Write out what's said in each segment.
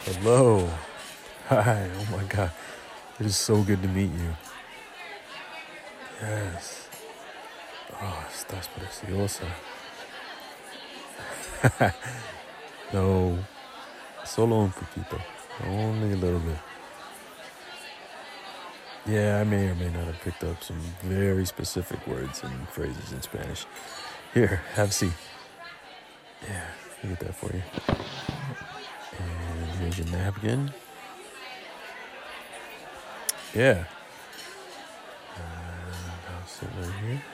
Hello. Hi. Oh my God. It is so good to meet you. Yes. Oh, estás preciosa. No. Solo un poquito. Only a little bit. Yeah, I may or may not have picked up some very specific words and phrases in Spanish. Here, have a seat. Yeah, I'll get that for you. And here's your napkin. Yeah. And I'll sit right here.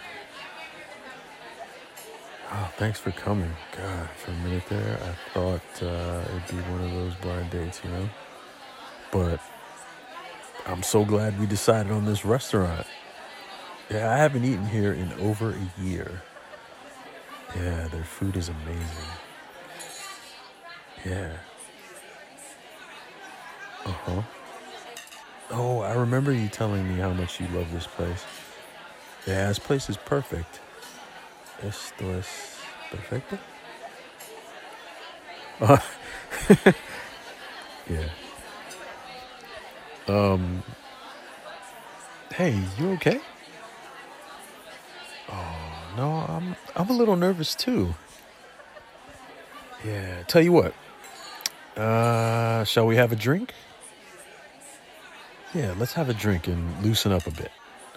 Oh, thanks for coming. God, for a minute there, I thought it'd be one of those blind dates, you know? But I'm so glad we decided on this restaurant. Yeah, I haven't eaten here in over a year. Yeah, their food is amazing. Yeah. Uh-huh. Oh, I remember you telling me how much you love this place. Yeah, this place is perfect. Esto es perfecto? Uh, yeah. Um, hey, you okay? Oh, no, I'm a little nervous too. Yeah, tell you what. Shall we have a drink? Yeah, let's have a drink and loosen up a bit.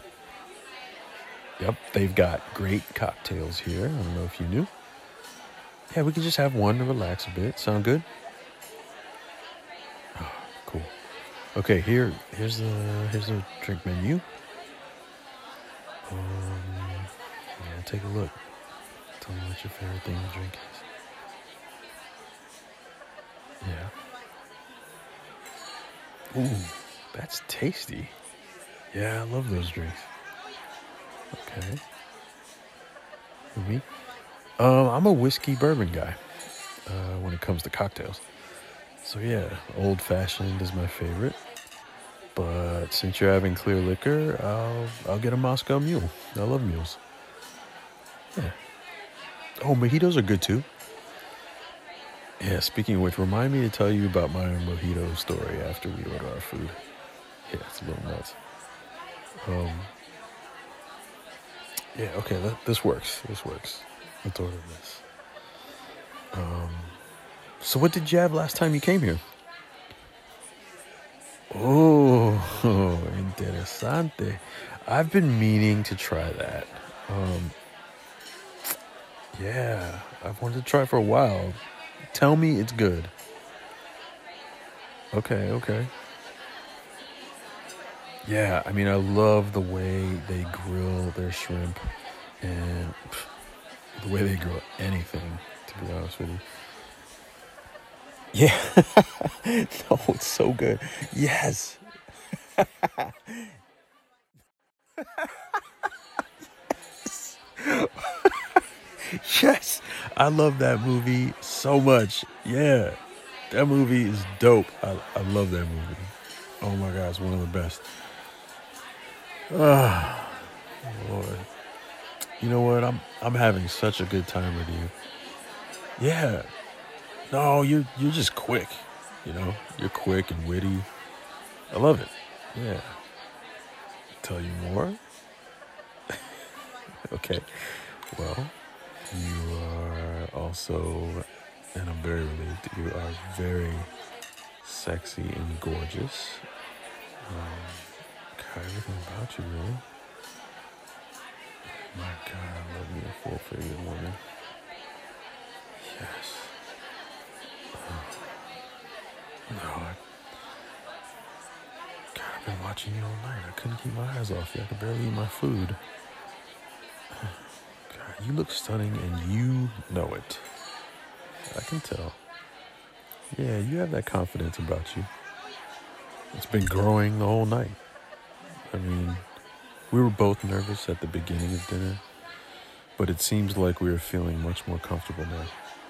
Yep, they've got great cocktails here. I don't know if you knew. Yeah, we could just have one to relax a bit. Sound good? Oh, cool. Okay, here's the drink menu. Yeah, take a look. Tell me what your favorite thing to drink is. Yeah. Ooh, that's tasty. Yeah, I love those drinks. Okay. With me? I'm a whiskey bourbon guy when it comes to cocktails. So yeah, old fashioned is my favorite. But since you're having clear liquor, I'll get a Moscow Mule. I love mules. Yeah. Oh, mojitos are good too. Yeah. Speaking of which, remind me to tell you about my mojito story after we order our food. Yeah, it's a little nuts. Um. Yeah. Okay. This works. This works. Let's order this. Um. So what did you have last time you came here? Oh, interesante. I've been meaning to try that. Um, yeah, I've wanted to try it for a while. Tell me it's good. Okay, okay. Yeah, I mean, I love the way they grill their shrimp and the way they grill anything, to be honest with you. Yeah. No, it's so good. Yes. Yes. I love that movie so much. Yeah. That movie is dope. I love that movie. Oh my God, it's one of the best. Ah, Lord. You know what? I'm having such a good time with you. Yeah. No, you're just quick. You know, you're quick and witty. I love it. Yeah. Tell you more? Okay. Well, you are also, and I'm very relieved, you are very sexy and gorgeous. God, everything about you, really. My God, I love me a full-figured woman. Yes. No, God, I've been watching you all night. I couldn't keep my eyes off you. I could barely eat my food. God, you look stunning and you know it. I can tell. Yeah, you have that confidence about you. It's been growing the whole night. I mean, we were both nervous at the beginning of dinner, but it seems like we are feeling much more comfortable now.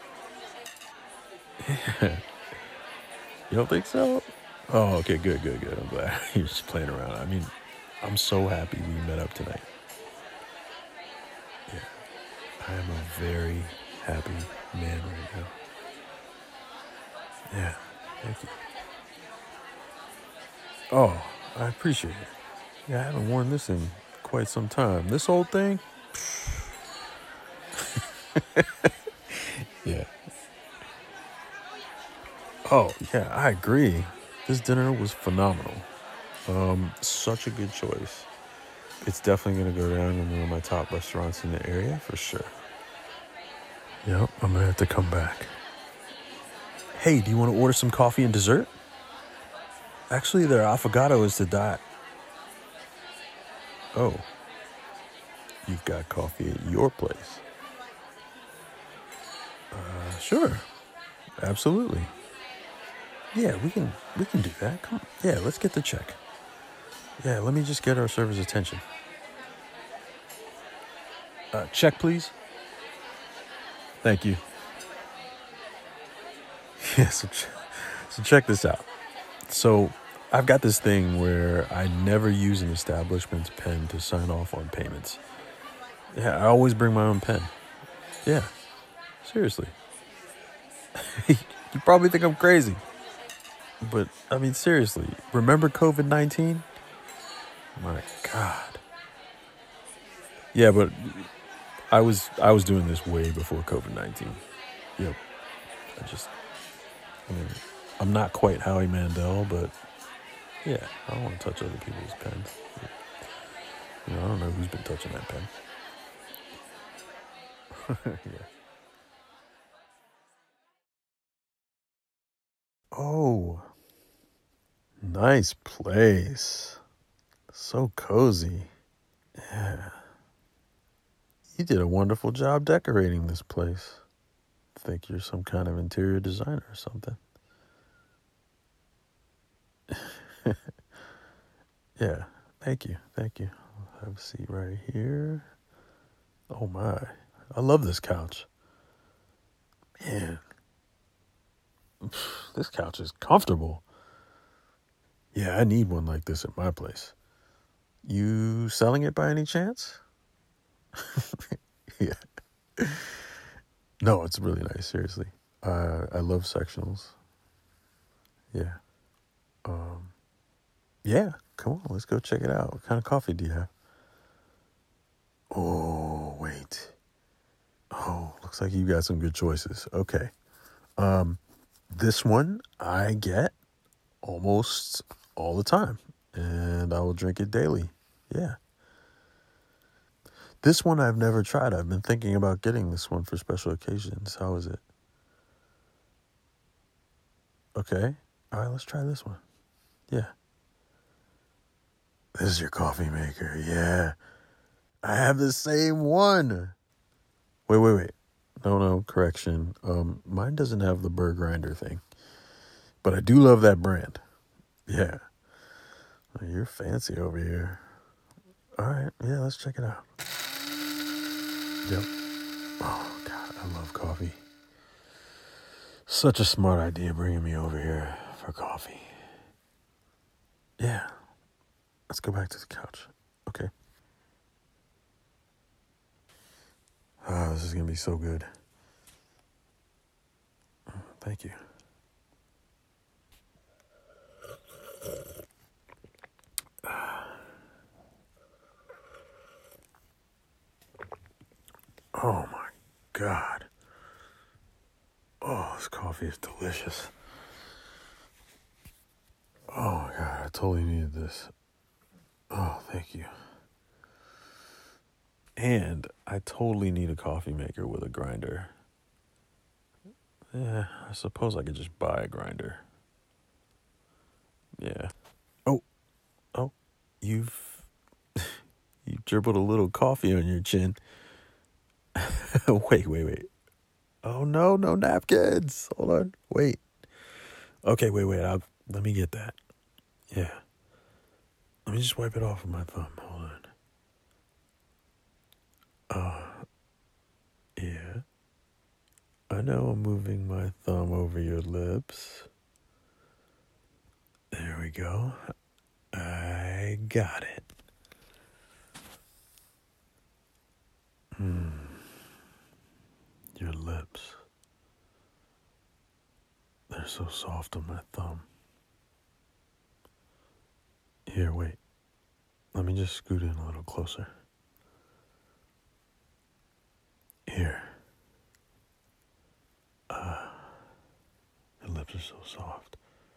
You don't think so? Oh, okay, good, good, good. I'm glad you're just playing around. I mean, I'm so happy we met up tonight. Yeah, I am a very happy man right now. Yeah, thank you. Oh, I appreciate it. Yeah, I haven't worn this in quite some time. This old thing? Yeah. Oh, yeah, I agree. This dinner was phenomenal. Such a good choice. It's definitely going to go down in one of my top restaurants in the area for sure. Yep, I'm going to have to come back. Hey, do you want to order some coffee and dessert? Actually, their affogato is to die. Oh, you've got coffee at your place. Sure, absolutely. Yeah, we can do that. Come on. Yeah, let's get the check. Yeah, let me just get our server's attention. Check, please. Thank you. Yeah, so check this out. So I've got this thing where I never use an establishment's pen to sign off on payments. Yeah, I always bring my own pen. Yeah, seriously. You probably think I'm crazy. But, I mean, seriously. Remember COVID-19? My God. Yeah, but I was doing this way before COVID-19. Yep. I mean, I'm not quite Howie Mandel, but yeah, I don't want to touch other people's pens. I don't know who's been touching that pen. Yeah. Oh, nice place. So cozy. Yeah. You did a wonderful job decorating this place. Think you're some kind of interior designer or something. Yeah. Thank you. Thank you. I'll have a seat right here. Oh my. I love this couch. Man, this couch is comfortable. Yeah, I need one like this at my place. You selling it by any chance? Yeah. No, it's really nice, seriously. I love sectionals. Yeah. Um, yeah, come on, let's go check it out. What kind of coffee do you have? Oh, wait. Oh, looks like you got some good choices. Okay. This one I get almost all the time, and I will drink it daily. Yeah. This one I've never tried. I've been thinking about getting this one for special occasions. How is it? Okay. All right, let's try this one. Yeah. This is your coffee maker. Yeah. I have the same one. Wait. No, correction. Mine doesn't have the burr grinder thing. But I do love that brand. Yeah. You're fancy over here. All right. Yeah, let's check it out. Yep. Oh, God, I love coffee. Such a smart idea bringing me over here for coffee. Yeah. Let's go back to the couch. Okay. This is going to be so good. Thank you. Oh, my God. Oh, this coffee is delicious. Oh, my God. I totally needed this. Oh, thank you. And I totally need a coffee maker with a grinder. Yeah, I suppose I could just buy a grinder. Yeah. Oh, you've you dribbled a little coffee on your chin. Wait. Oh no, no napkins. Hold on. Wait. Okay, wait. Let me get that. Yeah. Let me just wipe it off with my thumb. Hold on. Yeah. I know I'm moving my thumb over your lips. There we go. I got it. Your lips. They're so soft on my thumb. Here, wait. Let me just scoot in a little closer. Here. Your lips are so soft.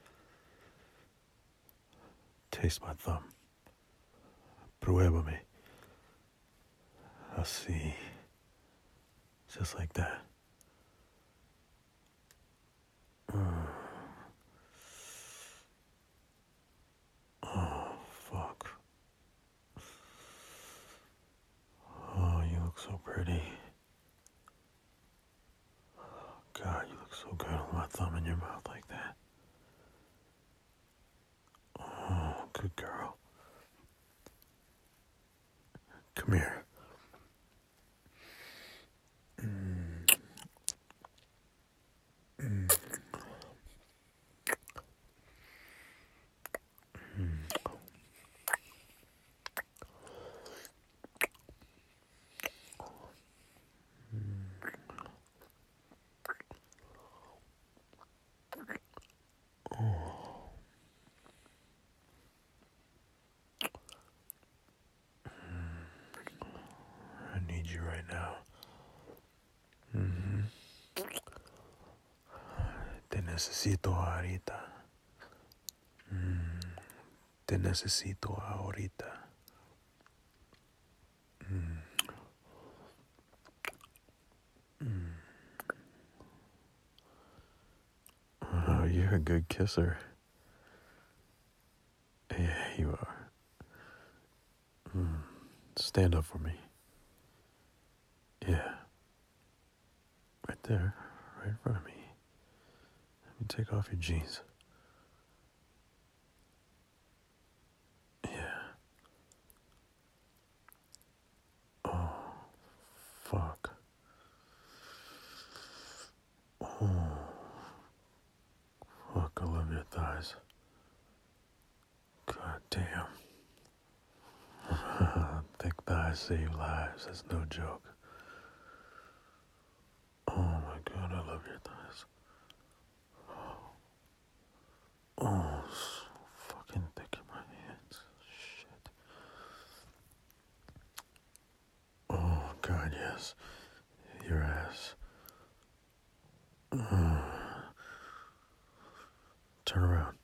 Taste my thumb. Pruébame. Así. Just like that. Oh, fuck. Oh, you look so pretty. God, you look so good with my thumb in your mouth like that. Oh, good girl. Come here. I need you right now. Te necesito ahorita. Te necesito ahorita. Oh, you're a good kisser. Yeah, you are. Stand up for me. Yeah. Right there. Right in front of me. Let me take off your jeans. Yeah. Oh, fuck. Oh, fuck, I love your thighs. God damn. Thick thighs save lives. That's no joke. Oh my God, I love your thighs. Oh, so fucking thick in my hands. Shit. Oh God, yes. Your ass. Turn around.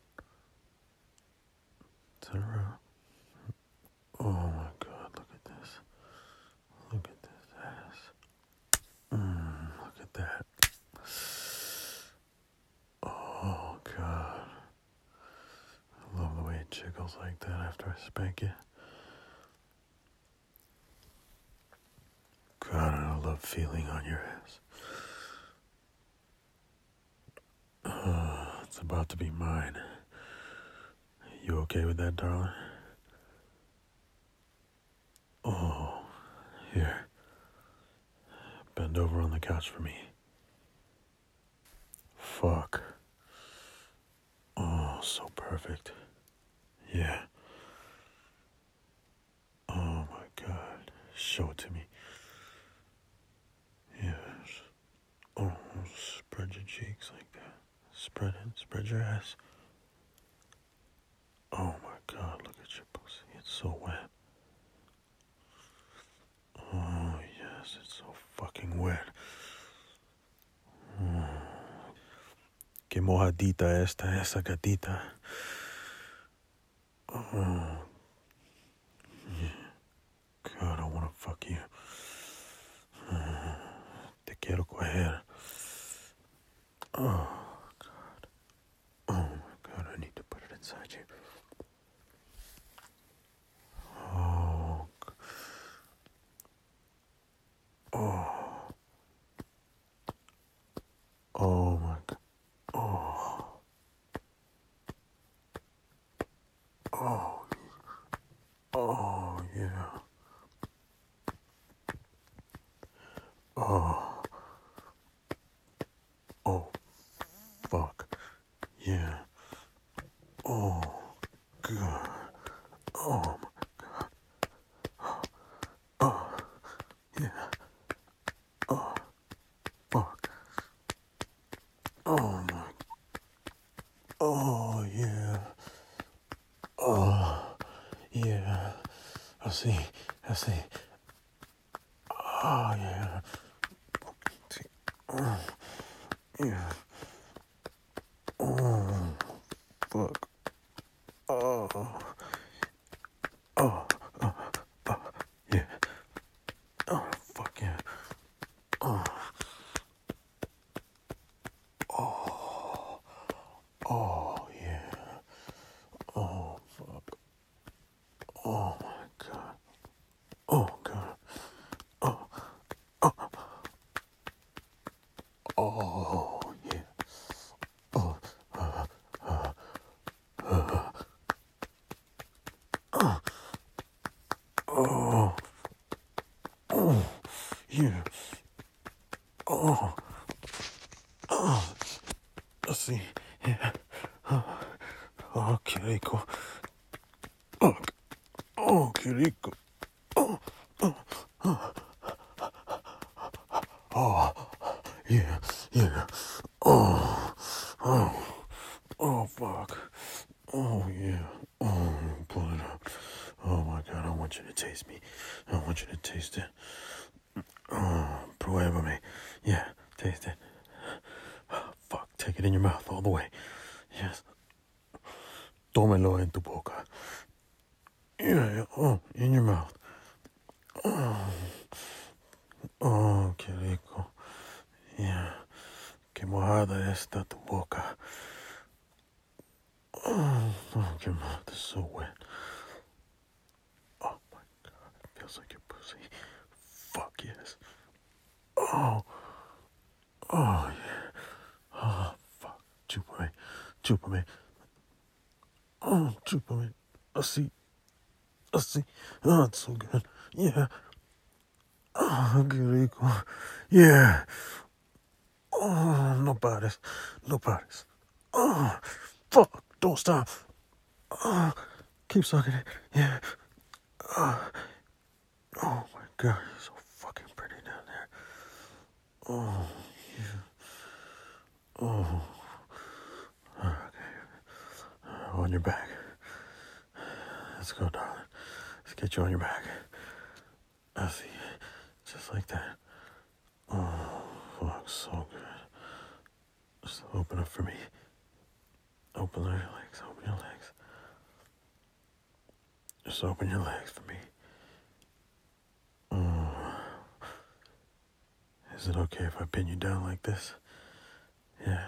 Turn around. Oh my God, look at this. Look at this ass. Look at that. Oh God. I love the way it jiggles like that after I spank it. God, I love feeling on your ass. It's about to be mine. You okay with that, darling? Oh, here. Bend over on the couch for me. Fuck. Oh, so perfect. Yeah. Oh my God. Show it to me. Yes. Oh, spread your cheeks like that. Spread it. Spread your ass. Oh my God, look at your pussy. It's so wet. Oh, yes, it's so fucking wet. Qué mojadita esa gatita. Oh, God, I want to fuck you. Te quiero coger. Oh, God. Oh, my God, I need to put it inside you. Oh, oh, oh, my God. Oh, oh, oh, yeah. Oh, oh, fuck. Yeah. Oh, God. Oh, yeah. Oh, fuck. Oh, my. Oh, yeah. Oh. Así, así. Oh, yeah. Oh, yeah. Oh, fuck. Oh, oh, yeah. Oh, fuck yeah. Oh, oh, yeah. Oh, fuck. Oh, my God. Oh, God. Oh, oh, yeah. Oh, oh, oh, yeah. Oh, así. Yeah. Oh, qué rico. Oh, oh, qué rico. Oh, yeah, yeah. Oh, oh, oh, fuck. Oh, yeah. Oh, pull it up. Oh, my God, I want you to taste me. I want you to taste it. Oh, pruébame. Yeah, taste it. Oh, fuck, take it in your mouth all the way. Yes. Tómelo en tu boca. Yeah, oh, in your mouth. Oh, qué rico. Yeah. Qué mojada está tu boca. Oh, your mouth is so wet. Oh, my God. It feels like your pussy. Fuck yes. Oh, oh, yeah. Oh, fuck. Chúpame. Chúpame. Oh, chúpame. Así. Así. Oh, it's so good. Yeah. Oh, qué rico. Yeah. Oh, no pares. No pares. Oh, fuck. Don't stop. Oh, keep sucking it. Yeah. Oh, oh my God. You're so fucking pretty down there. Oh, yeah. Oh. Okay. On your back. Let's go, darling. Let's get you on your back. I see. Just like that. Oh, fuck. So good. Just open up for me. Open your legs. Open your legs. Just open your legs for me. Is it okay if I pin you down like this? Yeah.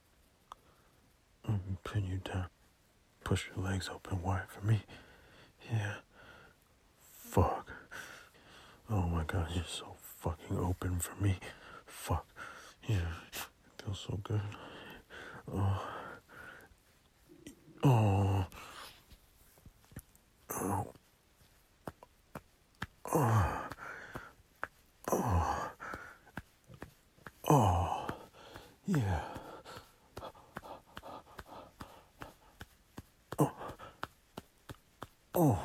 Pin you down. Push your legs open wide for me. Yeah. Fuck. Oh my God, you're so fucking open for me. Fuck. Yeah. It feels so good. Oh. Oh. Oh. Oh. Oh. Oh. Yeah. Oh.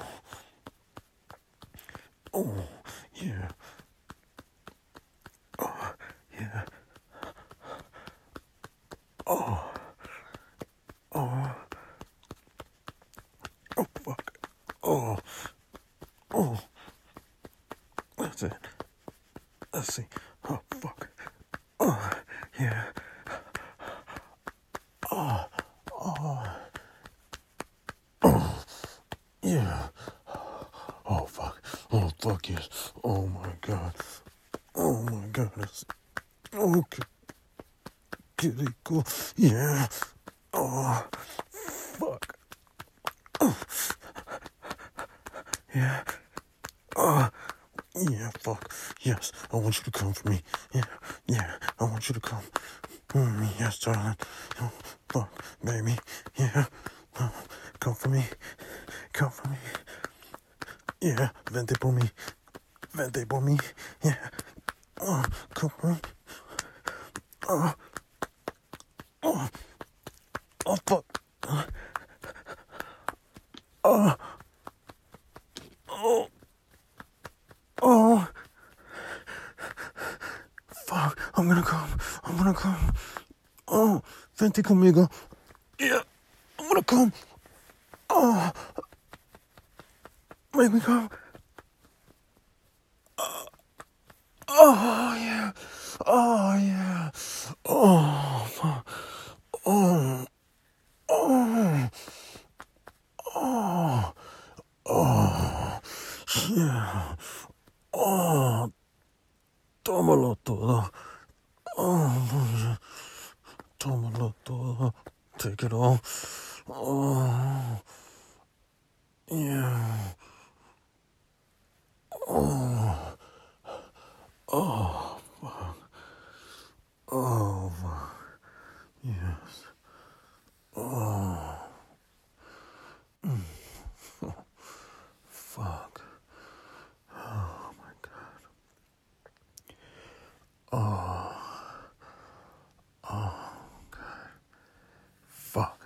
Oh. Yeah. Oh. Yeah. Oh. Oh. Oh, fuck. Oh. Oh. That's it. Let's see. Oh, fuck. Oh. Yeah. Oh. Oh. Oh. Yeah. Oh, fuck. Oh, fuck yes. Oh, my God. Oh, my God. That's... Oh, qué rico. Yeah. Oh, fuck. Oh. Yeah. Oh, yeah, fuck. Yes, I want you to come for me. Yeah, yeah, I want you to come. Yes, darling. Oh, fuck, baby. Yeah. Oh, come for me. Come for me. Yeah, vente por mí. Vente por mí. Yeah. Oh, come for me. Oh, oh, oh, fuck. Oh, oh, oh. Fuck, I'm gonna come. I'm gonna come. Oh, vente conmigo. Yeah, I'm gonna come. Oh, make me come. Oh yeah. Oh yeah. Oh. Oh. Oh. Oh. Oh. Yeah. Oh. Tómalo todo. Oh. Tómalo todo. Take it all. Oh. Yeah. Oh. Oh. Oh. Yes. Oh. Fuck. Oh my god. Oh. Oh. Fuck.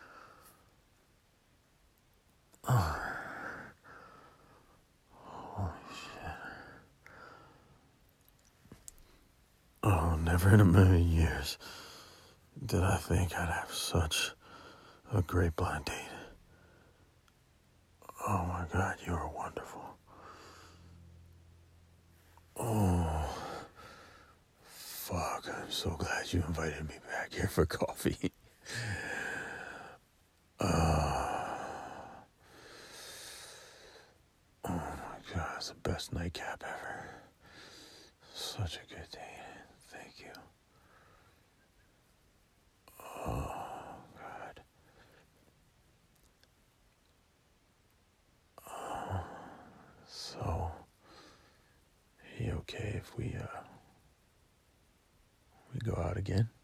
Oh, never in a million years did I think I'd have such a great blind date. Oh my god, you are wonderful. Oh, fuck. I'm so glad you invited me back here for coffee. Oh my god, it's the best nightcap ever. Such a good date. Thank you. Oh, God. So, he okay if we go out again?